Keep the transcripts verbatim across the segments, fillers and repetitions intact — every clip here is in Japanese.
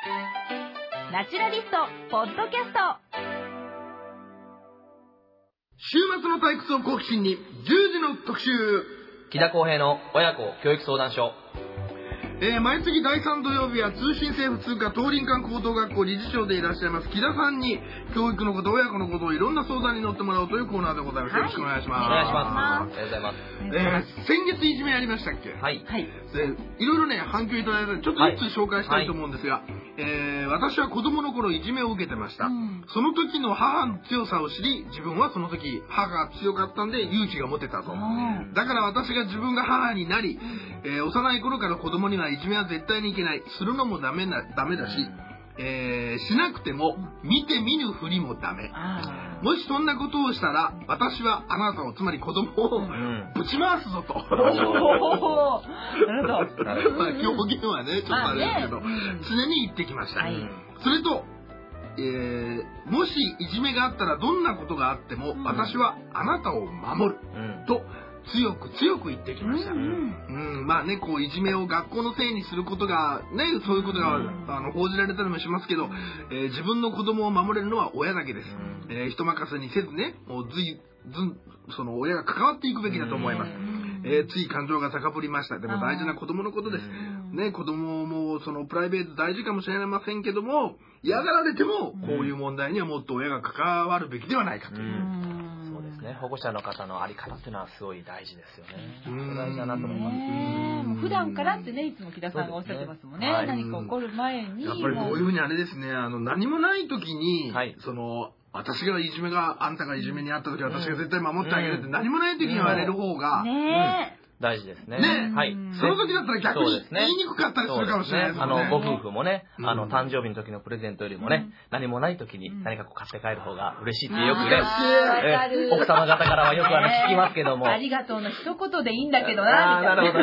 ナチュラリストポッドキャスト。 週末の退屈を好奇心にじゅうじの特集、 木田康平の親子教育相談所。 えー、毎月だいさん土曜日は通信制普通科東林間高等学校理事長でいらっしゃいます木田さんに教育のこと親子のことをいろんな相談に乗ってもらおうというコーナーでございます、はい、よろしくお願いします。 お願いします。ありがとうございます。 えー、先月いじめやりましたっけ。 はい、はい、 でいろいろね反響いただいたのでちょっといつ紹介したいと思うんですが、はいはい、えー、私は子供の頃いじめを受けてました、うん、その時の母の強さを知り自分はその時母が強かったんで勇気が持てたと、うん、だから私が自分が母になり、えー、幼い頃から子供にはいじめは絶対にいけない、するのもダメな、ダメだし、えー、しなくても見て見ぬふりもダメ、もしそんなことをしたら私はあなたをつまり子供をぶち回すぞと、うん、なるほどまあ表現はねちょっとあれですけど、まあね、常に言ってきました、はい、それと、えー、もしいじめがあったらどんなことがあっても、うん、私はあなたを守る、うん、と強く強く言ってきました、うんうんうん、まあねこういじめを学校のせいにすることがねそういうことが、うん、あの報じられたりもしますけど、えー、自分の子供を守れるのは親だけです、うん、えー、人任せにせずねもうずいずその親が関わっていくべきだと思います、うん、えー、つい感情が高ぶりました。でも大事な子供のことです、ね、子供もそのプライベート大事かもしれませんけども嫌がられてもこういう問題にはもっと親が関わるべきではないかという、うん保護者の方のあり方っていうのはすごい大事ですよね。大事だなと思います。 もう普段からってねいつも木田さんがおっしゃってますもんね。はい、何か起こる前にやっぱりこういうふうにあれですねあの何もない時に、はい、その私がいじめがあんたがいじめにあった時は私が絶対守ってあげるって、うん、何もない時に言われる方が、うんねうん大事ですね。 ね、 はい。 その時だったら逆に言いにくかったりするかもしれないですね。 あのご夫婦もね、あの誕生日の時のプレゼントよりもね、何もない時に何かこう買って帰る方が嬉しいってよくね、奥様方からはよくあの聞きますけども。 ありがとうの一言でいいんだけどな。 あなるほど。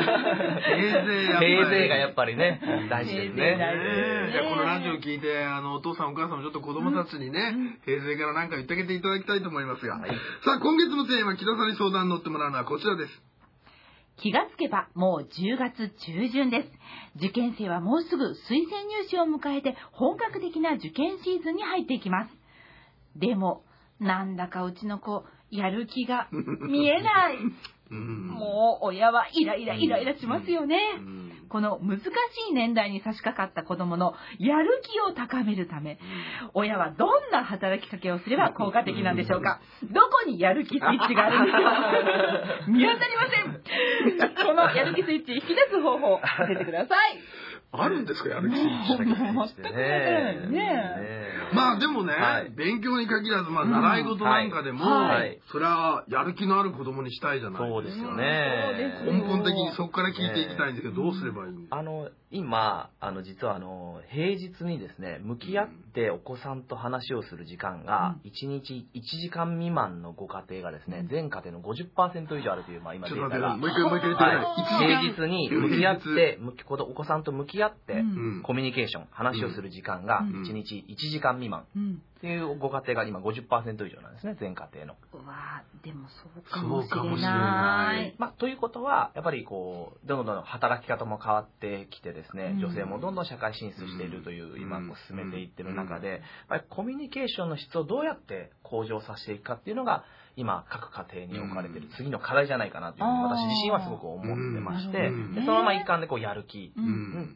平税がやっぱりね大事ですね。 じゃあこのラジオ聞いてあのお父さんお母さんもちょっと子供たちにね平税から何か言ってあげていただきたいと思いますが、さあ今月のテーマ木田さんに相談に乗ってもらうのはこちらです。 気がつけばもうじゅうがつ中旬です。受験生はもうすぐ推薦入試を迎えて本格的な受験シーズンに入っていきます。でもなんだかうちの子やる気が見えないもう親はイライライライラしますよね。この難しい年代に差し掛かった子どものやる気を高めるため親はどんな働きかけをすれば効果的なんでしょうか。どこにやる気スイッチがあるんでしょうか見当たりません。このやる気スイッチ引き出す方法教えてください。 あるんですかやる気スイッチ。 全くわからないね。 まあでもね、はい、勉強に限らず、まあ、習い事なんかでも、うんはい、それはやる気のある子供にしたいじゃない。 そうですよね。 根本的にそこから聞いていきたいんですけど、どうすればいいんですか。 あの今あの実はあの平日にですね向き合ってお子さんと話をする時間がいちにちいちじかん未満のご家庭がですね全家庭の ごじゅっパーセント 以上あるという、まあ、今データがもう一回もう一回言ってください。 平日に向き合ってお子さんと向き合ってコミュニケーション話をする時間がいちにちいちじかん未満っていうご家庭が今 ごじゅっパーセント 以上なんですね全家庭の。 うわでもそうかもしれない。 まあ、ということはやっぱりこうどんどん働き方も変わってきてですね、うん、女性もどんどん社会進出しているという、うん、今こう進めていってる中で、うん、やっぱりコミュニケーションの質をどうやって向上させていくかっていうのが今各家庭に置かれている次の課題じゃないかなというふうに私自身はすごく思ってまして、でそのまま一環でこうやる気、うん、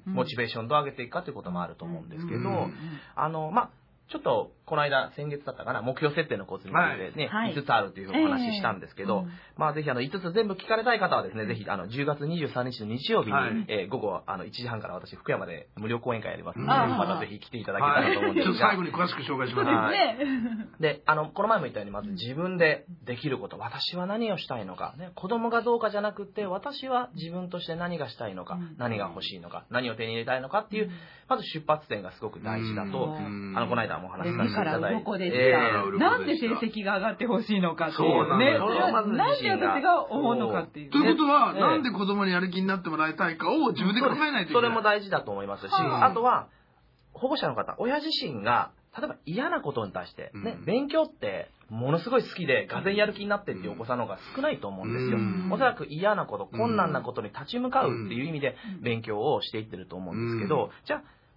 モチベーションどう上げていくかということもあると思うんですけど、あのまあちょっとこの間先月だったかな目標設定のコツについてね、はい、いつつあるというお話ししたんですけど、えーうん、まあぜひあのいつつ全部聞かれたい方はですね、ぜひあのじゅうがつにじゅうさんにちの日曜日に、はい、えー、午後あのいちじはんから私福山で無料講演会やりますので、またぜひ来ていただけたらと思うんですが、 はい、最後に詳しく紹介します。 はい、 であのこの前も言ったようにまず自分でできること、私は何をしたいのか、ね、子供がどうかじゃなくて私は自分として何がしたいのか、うん、何が欲しいのか、何を手に入れたいのかっていう、まず出発点がすごく大事だと、あのこの間もお話しさせていただいて、 どこですか、えー、なんで成績が上がってほしいのかっていうね、なんで私が思うのかっていう、ね、 ということは、えー、なんで子供にやる気になってもらいたいかを自分で考えないといけない。 それも大事だと思いますし、あとは保護者の方、親自身が例えば嫌なことに対して、ね、うん、勉強ってものすごい好きでがぜんやる気になってっていうお子さんの方が少ないと思うんですよ。うん、おそらく嫌なこと、困難なことに立ち向かうっていう意味で勉強をしていってると思うんですけど、じゃあ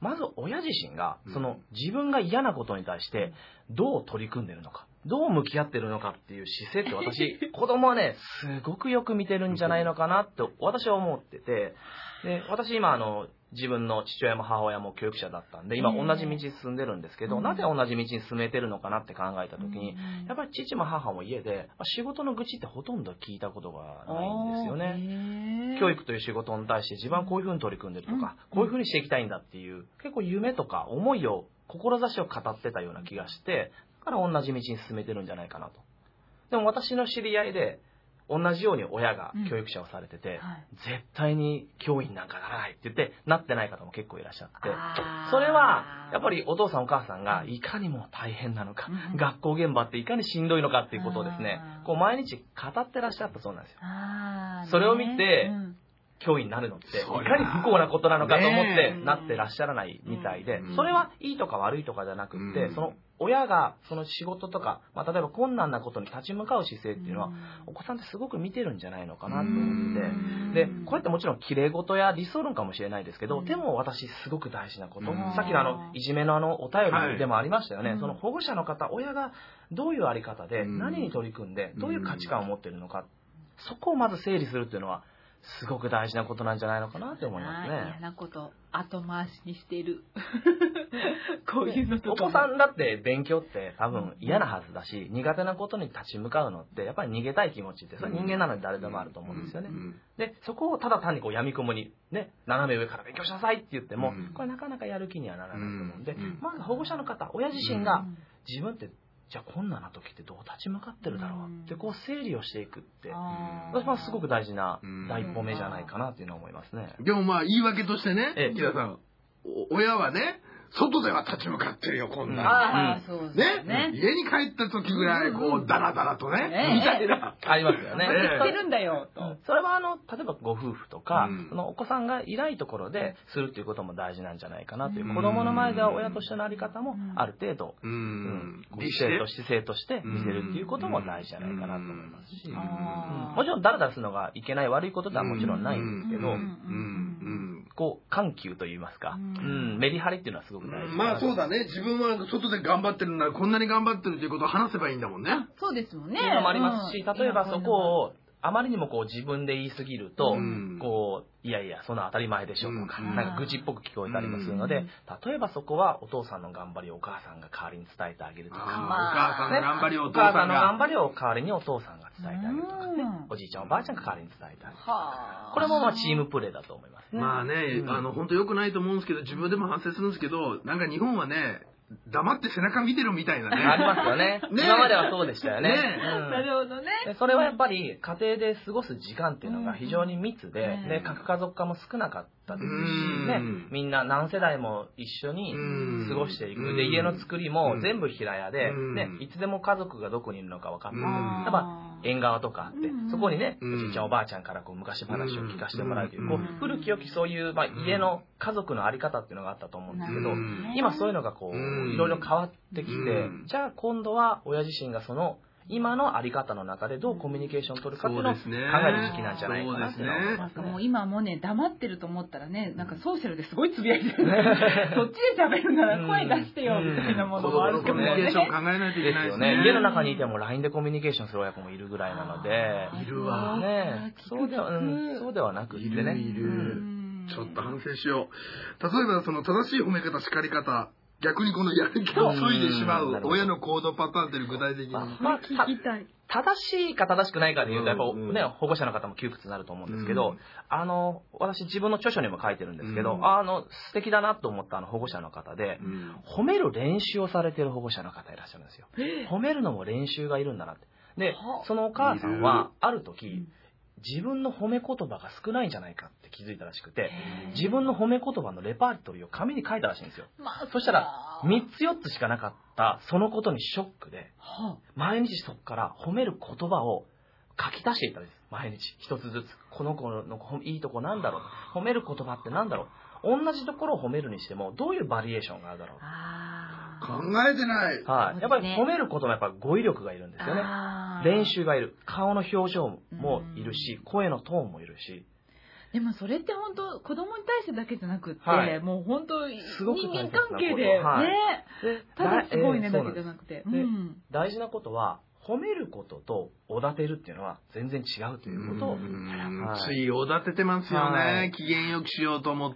まず親自身がその自分が嫌なことに対してどう取り組んでるのか、どう向き合ってるのかっていう姿勢って私子供はねすごくよく見てるんじゃないのかなって私は思ってて、で私今あの自分の父親も母親も教育者だったんで今同じ道に進んでるんですけど、なぜ同じ道に進めてるのかなって考えた時に、やっぱり父も母も家で仕事の愚痴ってほとんど聞いたことがないんですよね。教育という仕事に対して自分はこういうふうに取り組んでるとか、こういうふうにしていきたいんだっていう結構夢とか思いを志を語ってたような気がして、だから同じ道に進めてるんじゃないかなと。でも私の知り合いで同じように親が教育者をされてて、うんはい、絶対に教員なんかならないって言ってなってない方も結構いらっしゃって、それはやっぱりお父さんお母さんがいかにも大変なのか、うん、学校現場っていかにしんどいのかっていうことをですね、こう毎日語ってらっしゃったそうなんですよ。それを見て、うん教員になるのっていかに不幸なことなのかと思ってなってらっしゃらないみたいで、それはいいとか悪いとかじゃなくって、その親がその仕事とか、まあ、例えば困難なことに立ち向かう姿勢っていうのはお子さんってすごく見てるんじゃないのかなと思ってて、でこれってもちろん綺麗事や理想論かもしれないですけど、でも私すごく大事なこと、さっきのあのいじめのあのお便りでもありましたよね、はい、その保護者の方、親がどういうあり方で何に取り組んでどういう価値観を持っているのか、そこをまず整理するっていうのはすごく大事なことなんじゃないのかなって思いますね。 嫌なこと後回しにしてるこういうのとお子さんだって勉強って多分嫌なはずだし、苦手なことに立ち向かうのってやっぱり逃げたい気持ちってさ、人間なので誰でもあると思うんですよね。でそこをただ単にこう闇雲にね斜め上から勉強しなさいって言ってもこれなかなかやる気にはならないと思うんで、まず保護者の方、親自身が自分ってじゃあ困難な時ってどう立ち向かってるだろうってこう整理をしていくって私はすごく大事な第一歩目じゃないかなっていうのは思いますね。 でもまあ言い訳としてね、木田さん、親はね外では立ち向かってるよこんな、 ああそうですね。 ね家に帰った時ぐらいこうダラダラとねみたいなありますよね。 言ってるんだよと。 それはあの例えばご夫婦とかそのお子さんがいないところでするっていうことも大事なんじゃないかなという、子供の前では親としてのあり方もある程度姿勢と姿勢として見せるっていうことも大事じゃないかなと思いますし、もちろんダラダラするのがいけない悪いことではもちろんないんですけど、こう緩急といいますか、メリハリっていうのはすごく大事。 まあそうだね、自分は外で頑張ってるならこんなに頑張ってるということを話せばいいんだもんね。 そうですもんね。 っていうのもありますし、例えばそこをあまりにもこう自分で言い過ぎると、こういやいやそんな当たり前でしょとか、なんか愚痴っぽく聞こえたりもするので、例えばそこはお父さんの頑張りをお母さんが代わりに伝えてあげるとか、お母さんの頑張りをお父さんが、お母さんの頑張りを代わりにお父さんが伝えてあげるとかね、おじいちゃんおばあちゃんが代わりに伝えてあげるとか、これもまあチームプレーだと思いますね。 まあね、あの本当良くないと思うんですけど、自分でも反省するんですけど、なんか日本はね黙って背中見てるみたいなね。 ありますよね。ね今まではそうでしたよね。 ねうん、なるほどね。 それはやっぱり家庭で過ごす時間っていうのが非常に密で、うん、で核家族化も少なかったですし、ね、みんな何世代も一緒に過ごしていく。で家の作りも全部平屋で、ね、いつでも家族がどこにいるのか分かんない。やっぱ縁側とかあって、そこにね、おじいちゃんおばあちゃんからこう昔話を聞かせてもらうという、こう古き良きそういう、まあ、家の家族のあり方っていうのがあったと思うんですけど、今そういうのがこういろいろ変わってきて、じゃあ今度は親自身がその今のあり方の中でどうコミュニケーショョンを取るかっていうのを考える時期なんじゃないかなって思いますね。 もう今もね黙ってると思ったらね、なんかソーシャルですごいつぶやいてるそっちで喋るなら声出してよみたいなものもあるけどね。 コミュニケーションを考えないといけないですね。 家の中にいても ライン でコミュニケーションする親子もいるぐらいなので、 いるわね、そうでは、うん、そうではなくてね、 いるいる。ちょっと反省しよう。例えばその正しい褒め方、叱り方、逆にこのやる気を削いでしまう親の行動パターンっていう具体的に、まあ、聞きたい。 正しいか正しくないかでいうとやっぱね、保護者の方も窮屈になると思うんですけど、うん、あの私自分の著書にも書いてるんですけど、うん、あの素敵だなと思ったあの保護者の方で、うん、褒める練習をされてる保護者の方いらっしゃるんですよ。褒めるのも練習がいるんだなって。でそのお母さんはある時自分の褒め言葉が少ないんじゃないかって気づいたらしくて、自分の褒め言葉のレパートリーを紙に書いたらしいんですよ。まあ、そしたらみっつよっつしかなかったそのことにショックで、毎日そこから褒める言葉を書き足していったんです。毎日一つずつこの子のいいとこなんだろう、褒める言葉ってなんだろう、同じところを褒めるにしてもどういうバリエーションがあるだろう、 考えてない、 はい、やっぱり褒めることもやっぱ語彙力がいるんですよね。練習がいる、顔の表情もいるし、声のトーンもいるし。 でもそれって本当子供に対してだけじゃなくって、 はい、 もう本当人すごく間関係で、 はい、 ね、ただすごいね、 えー、 だけじゃなくて、うん、 大事なことは褒めることとおだてるっていうのは全然違うということを、はい、 ついおだててますよね、はい、機嫌よくしようと思って。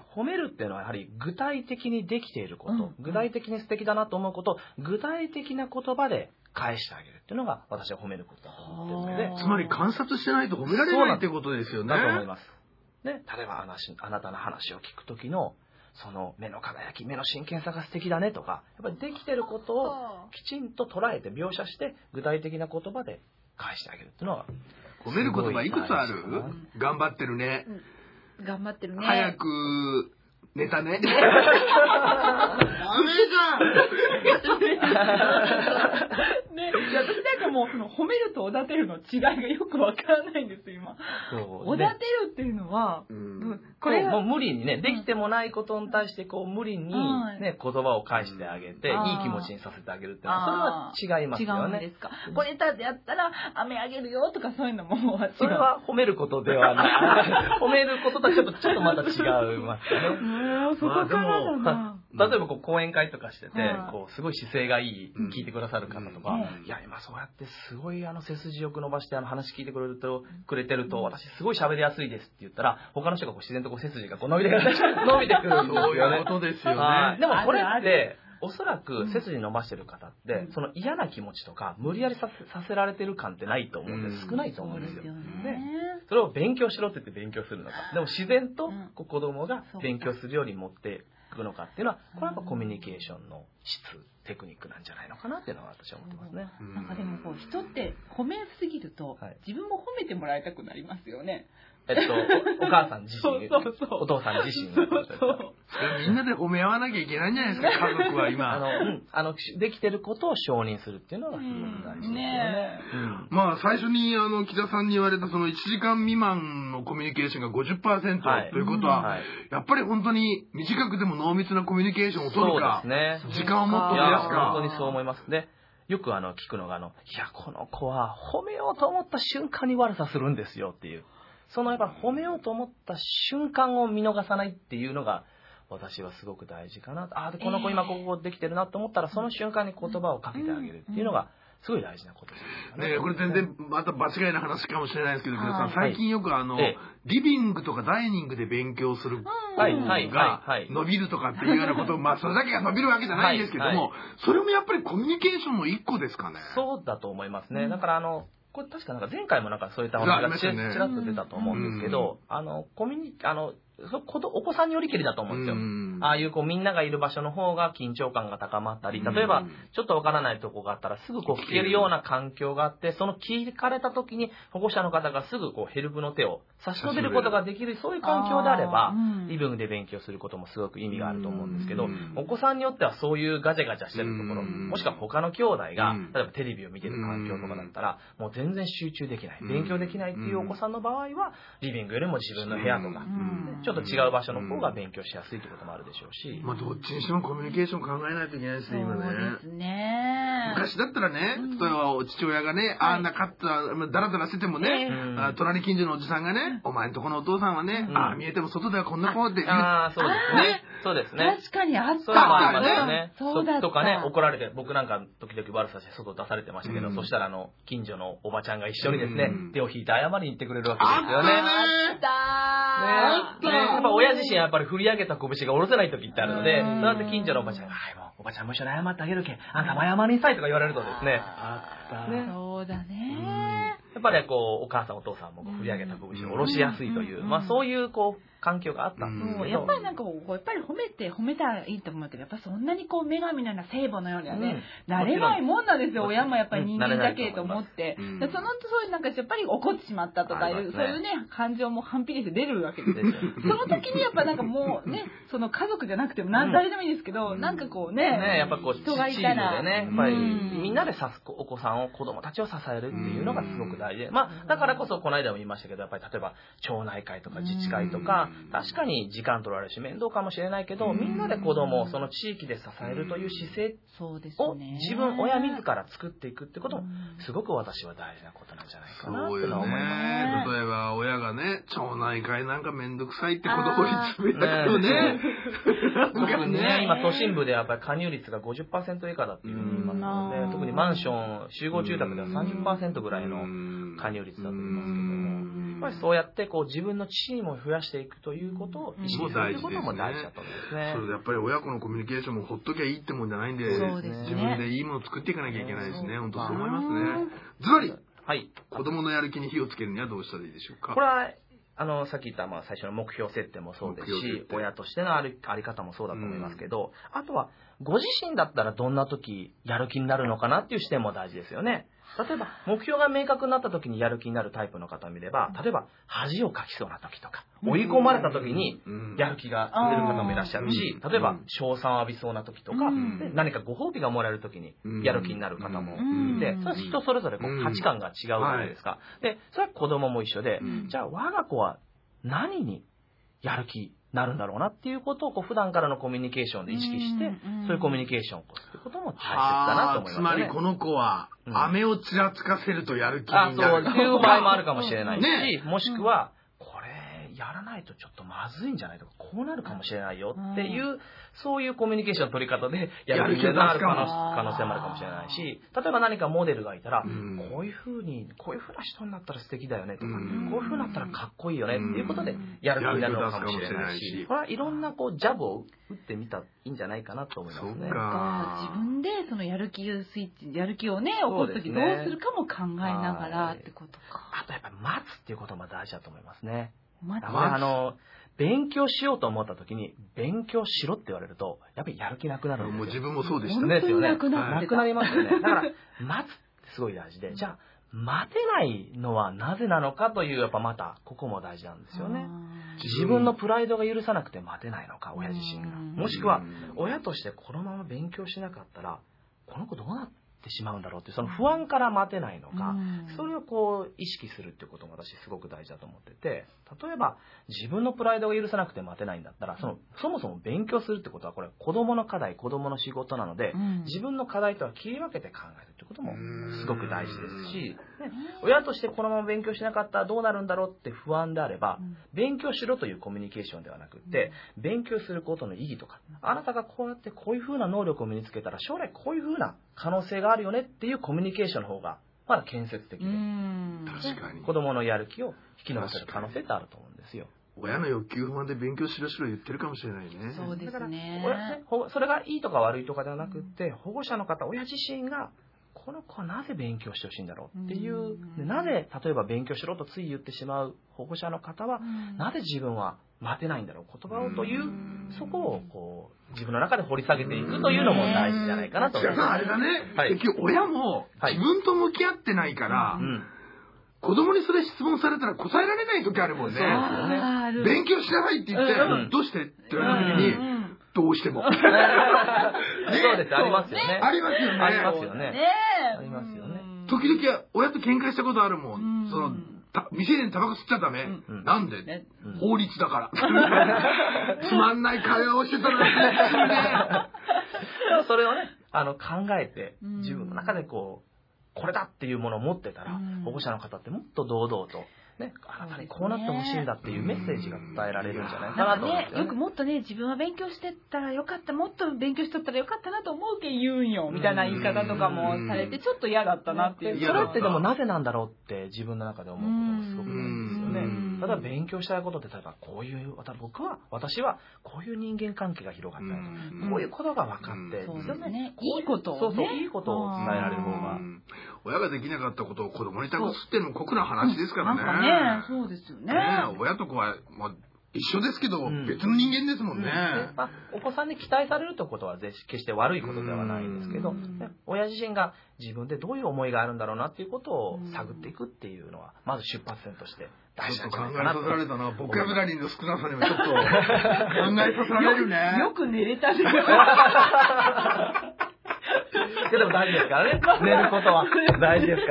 褒めるっていうのはやはり具体的にできていること、うん、具体的に素敵だなと思うことを具体的な言葉で返してあげるっていうのが私は褒めることだと思っているので、 つまり観察してないと褒められないってことですよね。 だと思います。で、例えば話あなたの話を聞くときのその目の輝き、目の真剣さが素敵だねとか、やっぱりできてることをきちんと捉えて描写して具体的な言葉で返してあげるっていうのは。 褒める言葉いくつある？頑張ってるね、 うん、頑張ってるね、 早く寝たねダメじゃんね、私なんかもうその褒めるとおだてるの違いがよくわからないんです今。おだてるっていうのは、うん、 これもう無理にね、できてもないことに対してこう無理にね、言葉を返してあげて、いい気持ちにさせてあげるっていうのはそれは違いますよね。 違うんですか。これだってやったら飴あげるよとかそういうのも違う。 それは褒めることではない。褒めることとはちょっとちょっとまた違いますよね。 そこからだな。 例えばこう講演会とかしてて、こうすごい姿勢がいい聞いてくださる方とか、いや今そうやってすごいあの背筋よく伸ばしてあの話聞いてくれるとくれてると私すごい喋りやすいですって言ったら他の人がこう自然とこう背筋がこう伸びてくる伸びてくるんですよね。 そういうことですよね。 でもこれっておそらく背筋伸ばしてる方って、その嫌な気持ちとか無理やりさせ、させられてる感ってないと思うんで少ないと思うんですよ。で、それを勉強しろって言って勉強するのか、でも自然とこう子供が勉強するように持っていくのかっていうのは、これはやっぱコミュニケーションの質、テクニックなんじゃないのかなっていうのは私は思ってますね。 なんかでもこう人って褒めすぎると、自分も褒めてもらいたくなりますよね。 えっと、お, お母さん自身、 そうそうそう、 お父さん自身、 そうそうみんなで褒め合わなきゃいけないんじゃないですか、家族は今。 あの、うん、あのできてることを承認するっていうのがすごく大事ですよね。 うん、まあ最初にあの木田さんに言われたそのいちじかん未満のコミュニケーションが ごじゅっパーセント、はい、ということは、はい、やっぱり本当に短くでも濃密なコミュニケーションを取るか、 そうですね、 時間を持って増やすか。 本当にそう思いますね。よくあの聞くのがあの、いやこの子は褒めようと思った瞬間に悪さするんですよっていう。そのやっぱ褒めようと思った瞬間を見逃さないっていうのが私はすごく大事かな。あ、この子今ここできてるなと思ったらその瞬間に言葉をかけてあげるっていうのがすごい大事なことですね。ね、これ全然また場違いな話かもしれないですけど、皆さん最近よくあの、はい、リビングとかダイニングで勉強する子が伸びるとかっていうようなことを、まあそれだけが伸びるわけじゃないんですけども、はいはい、それもやっぱりコミュニケーションの一個ですかね。 そうだと思いますね。だからあのこれ確かなんか前回もなんかそういったお話がちらっと出たと思うんですけど、あのコミュニあのお子さんによりきりだと思うんですよ。ああいうこうみんながいる場所の方が緊張感が高まったり、例えばちょっとわからないとこがあったらすぐこう聞けるような環境があって、その聞かれた時に保護者の方がすぐこうヘルプの手を差し伸べることができる、そういう環境であればリビングで勉強することもすごく意味があると思うんですけど、お子さんによってはそういうガチャガチャしてるところ、もしくは他の兄弟が例えばテレビを見てる環境とかだったらもう全然集中できない、勉強できないっていうお子さんの場合はリビングよりも自分の部屋とかちょっと違う場所の方が勉強しやすいってこともあるでしょうし、 まあどっちにしてもコミュニケーション考えないといけないですね、今ね。 そうですね。 昔だったらね、例えば父親がね、あんなかったダラダラしててもね、隣近所のおじさんがね、お前んとこのお父さんはね、ああ見えても外ではこんな子って言う。 ああ、そうですね。そうですね。 確かにあった。 そういうのもありますよね。 そうだった。 とかね、怒られて、僕なんか時々悪さして外出されてましたけど、そしたらあの近所のおばちゃんが一緒にですね、手を引いて謝りに行ってくれるわけですよね。 あったあった。やっぱ親自身やっぱり振り上げた拳が下ろせない時ってあるので、そうやって近所のおばちゃんが、はいもうおばちゃんも一緒に謝ってあげるけん、あんたも謝りなさいとか言われるとですね、 あった。 ね、そうだね。 やっぱりこうお母さんお父さんも振り上げた拳を下ろしやすいという、まあそういうこう環境があったんですけど、 やっぱりなんかこうやっぱり褒めて褒めたらいいと思うけど、やっぱそんなにこう女神のような聖母のようにはね、うん、なれないもんなんですよ。親もやっぱり人間だけと思って、うん、そのそういうなんかやっぱり怒ってしまったとかいう、ね、そういうね感情も反比例して出るわけですよ。その時にやっぱなんかもうね、その家族じゃなくても何誰でもいいですけど、うん、なんかこうね、 ねやっぱこう人がいたらチームでね、やっぱりみんなでさすお子さんを子供たちを支えるっていうのがすごく大事で、まあだからこそこの間も言いましたけど、やっぱり例えば町内会とか自治会とか確かに時間取られるし面倒かもしれないけど、みんなで子供をその地域で支えるという姿勢を自分親自ら作っていくってこともすごく私は大事なことなんじゃないかなってのは思いますね。 例えば親がね、町内会なんかめんどくさいって子供に詰めたけどね。 特にね、今都心部でやっぱり加入率が ごじゅっパーセント 以下だっていうふうに言いますので、特にマンション、集合住宅では さんじゅっパーセント ぐらいの加入率だと言いますけども、やっぱりそうやってこう自分の地位も増やしていくということを意識するということも大事だと思うんですね。 それでやっぱり親子のコミュニケーションもほっときゃいいってもんじゃないんで、そうですね、自分でいいものを作っていかなきゃいけないですね。本当そう思いますね。ずばり、はい、子供のやる気に火をつけるにはどうしたらいいでしょうか。 これはあのさっき言ったまあ最初の目標設定もそうですし、親としてのあり方もそうだと思いますけど、うん、あとはご自身だったらどんな時やる気になるのかなっていう視点も大事ですよね。例えば目標が明確になった時にやる気になるタイプの方を見れば、例えば恥をかきそうな時とか追い込まれた時にやる気が出る方もいらっしゃるし、例えば称賛を浴びそうな時とか、で何かご褒美がもらえる時にやる気になる方もいて、それは人それぞれこう価値観が違うじゃないですか。でそれは子供も一緒で、じゃあ我が子は何にやる気になるんだろうなっていうことをこう普段からのコミュニケーションで意識して、そういうコミュニケーションを起こすということも大切だなと思いますね。 つまりこの子は飴をちらつかせるとやる気になる、 うん、あ、そういう場合もあるかもしれないし、ね、もしくはこれやらないとちょっとまずいんじゃないとか、こうなるかもしれないよっていう、そういうコミュニケーションの取り方でやる気になる可能性もあるかもしれないし、例えば何かモデルがいたら、うん、こういう風にこういう風な人になったら素敵だよねとか、うん、こういう風になったらかっこいいよねっていうことでやる気になるのかもしれないし、これはいろんなこうジャブを打ってみたらいいんじゃないかなと思いますね。 自分でそのやる気スイッチ、やる気をね起こす時どうするかも考えながらってことか。 あとやっぱり待つっていうことも大事だと思いますね。あの勉強しようと思った時に勉強しろって言われるとやっぱりやる気なくなるんですよ。 もう自分もそうでしたね。 ですよね。なくなりますよね。だから待つってすごい大事で、じゃあ待てないのはなぜなのかという、やっぱまたここも大事なんですよね。自分のプライドが許さなくて待てないのか、親自身が。もしくは親としてこのまま勉強しなかったらこの子どうなってしまうんだろうっていうその不安から待てないのか、それをこう意識するっていうことも私すごく大事だと思ってて、例えば自分のプライドが許さなくて待てないんだったら、そのそもそも勉強するってことはこれ子供の課題、子供の仕事なので、自分の課題とは切り分けて考えるってこともすごく大事ですし、ね、親としてこのまま勉強しなかったらどうなるんだろうって不安であれば、勉強しろというコミュニケーションではなくって勉強することの意義とか、あなたがこうやってこういうふうな能力を身につけたら将来こういうふうな可能性があるよねっていうコミュニケーションの方がまだ建設的で、 確かに子供のやる気を引き伸ばせる可能性ってあると思うんですよ。 親の欲求不満で勉強しろしろ言ってるかもしれないね。 そうですね。 だからそれがいいとか悪いとかではなくって、保護者の方、親自身がこの子はなぜ勉強してほしいんだろうっていう、でなぜ例えば勉強しろとつい言ってしまう保護者の方は、なぜ自分は待てないんだろう、言葉をという、そこをこう自分の中で掘り下げていくというのも大事じゃないかなと思います。 あれだね、はい、結局親も自分と向き合ってないから、はい、うん子供にそれ質問されたら答えられない時あるもんね。そうですよね。勉強しなさいって言って、うん、どうしてって言われた時に、うん、どうしても。ね、 そうです、ありますよね。 ありますよね。 ありますよね。 ねありますよね。 時々親と喧嘩したことあるもん。うん、その未成年タバコ吸っちゃダメ。うん、なんで、ね、法律だから。つまんない会話をしてたのにね。 それをね、あの考えて自分の中でこう。これだっていうものを持ってたら、うん、保護者の方ってもっと堂々と、ね、あなたにこうなってほしいんだっていうメッセージが伝えられるんじゃないかなと思うんですよね。 よくもっとね、自分は勉強してったらよかった、もっと勉強しとったらよかったなと思うけ言うんよみたいな言い方とかもされて、ちょっと嫌だったなっていう。 それってでもなぜなんだろうって自分の中で思うことがすごく多いんですよね。ただ勉強したいことって例えばこういう僕は私はこういう人間関係が広がったりとか、こういうことが分かって、 そうですね、いいことを、ね、 そうそういいことを伝えられる方が。 親ができなかったことを子供に託すっていうのも酷な話ですからね。 なんかね、そうですよね。 ね、親と子は、まあ、一緒ですけど、うん、別の人間ですもんね。 うんまあ、お子さんに期待されるということは決して悪いことではないんですけど、ね、親自身が自分でどういう思いがあるんだろうなっていうことを探っていくっていうのはまず出発点として大事なんじゃないかなと。 考えさせられたな。ボキャブラリーの少なさにもちょっと考えさせられるね。 よく寝れたね。 でも大事ですからね。寝ることは大事ですから。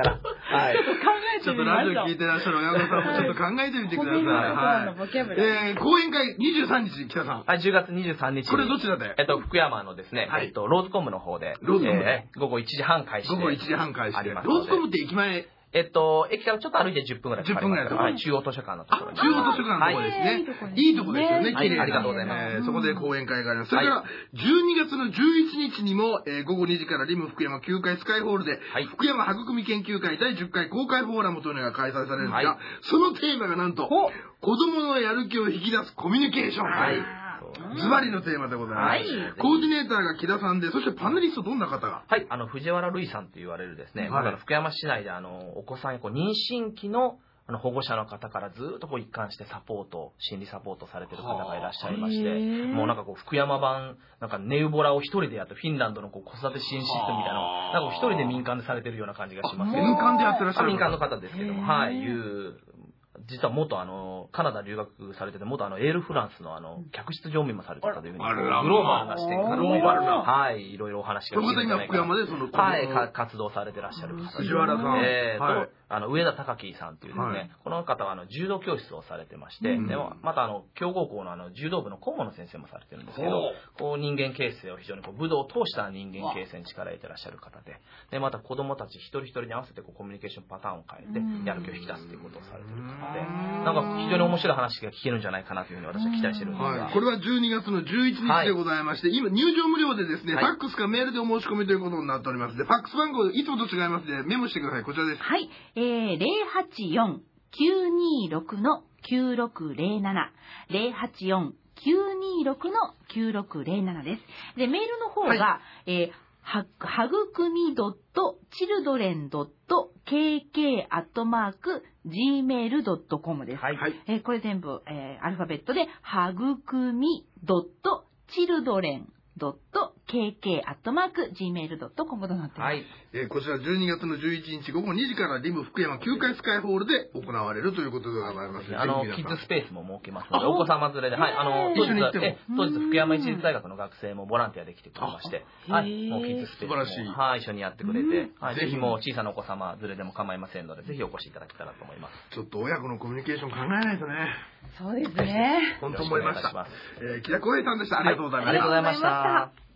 はい。 ちょっと考えちょっとてみましょう。 ラジオ聞いてらっしゃる親御さんもちょっと考えてみてください。 褒めるところのボキャブラリー。 えー、講演会にじゅうさんにち、北さん。 はい、じゅうがつにじゅうさんにちに。 これどちらで？ えっと、福山のですね、 はいえっと、ローズコムの方で、 ローズコムえー午後いちじはん開始で。 午後いちじはん開始で。 ありますのでローズコムって駅前。 えっと、駅からちょっと歩いてじゅっぷんぐらいかかります。 じゅっぷんぐらいはい、中央図書館のとあ、 ころに。 中央図書館のところですね。いいとこですよね、綺麗な。 ありがとうございます。 えーそこで講演会があります。それから、じゅうにがつのじゅういちにちにも、えー午後にじからリム福山きゅうかいスカイホールで、 はい福山育み研究会だいじゅっかい公開フォーラムというのが開催されるんですが、 はいそのテーマがなんと、子供のやる気を引き出すコミュニケーション。 はい。 ズバリのテーマでございます。 はいコーディネーターが木田さんで、そしてパネリストどんな方が？ はい、あの、藤原瑠衣さんと言われるですね、 はいまだ福山市内であの、お子さんやこう妊娠期のあの保護者の方からずっとこう一貫してサポート、心理サポートされてる方がいらっしゃいまして、もうなんかこう福山版、なんかネウボラを一人でやって、フィンランドのこう子育て支援システムみたいなのを、なんか一人で民間でされてるような感じがしますけど。 民間でやってらっしゃる？ あ民間の方ですけども、はい、いう、実は元あの、カナダ留学されてて、元あの、エールフランスのあの、客室乗務員もされてたというふうに、 あらグローバルな視点から、 グローバルなはい、いろいろお話が聞けるんじゃないかな。 そこで今福山でそのはい、か活動されてらっしゃる方です。 藤原さん。 えーと、 はいあの、上田隆樹さんというですね、 はいこの方はあの、柔道教室をされてまして、 うんでも、またあの、強豪校のあの、柔道部の顧問の先生もされてるんですけど、こう、人間形成を非常にこう、武道を通した人間形成に力を入れてらっしゃる方で、で、また子供たち一人一人に合わせてこう、コミュニケーションパターンを変えて、やる気を引き出すということをされてる方で、なんか非常に面白い話が聞けるんじゃないかなというふうに私は期待してるんですが。 はい、これはじゅうにがつのじゅういちにちでございまして、今入場無料でですね、 はいファックスかメールでお申し込みということになっておりますので、ファックス番号いつもと違いますのでメモしてください。こちらです。 はい。えー、ゼロはちよん きゅうにーろく きゅうろくゼロなな。ゼロはちよん きゅうにーろく きゅうろくゼロななです。で、メールの方が、 はえー、は、はぐくみ .children.kk アットマーク ジーメール ドットコム です。 はい。 はい。 えーこれ全部、えーアルファベットで、はぐくみ .children.kk アットマーク ジーメール ドットコム となっています。 はい。 えーこちらじゅうにがつのじゅういちにち午後にじからリム福山きゅうかいスカイホールで行われるということでございます。 あの、キッズスペースも設けますので、お子様連れで、はい、あの、当日一緒に行ってもえ当日福山一律大学の学生もボランティアで来てくれまして、はい、 へーもうキッズスペースも素晴らしいはい、一緒にやってくれて、はい、 ぜひぜひもう小さなお子様連れでも構いませんので、ぜひお越しいただけたらと思います。 ちょっと親子のコミュニケーション考えないとね。 そうですね。 本当思いました。 よろしくお願いしますえー、木田光平さんでした。ありがとうございました。 ありがとうございましありがとうございまた。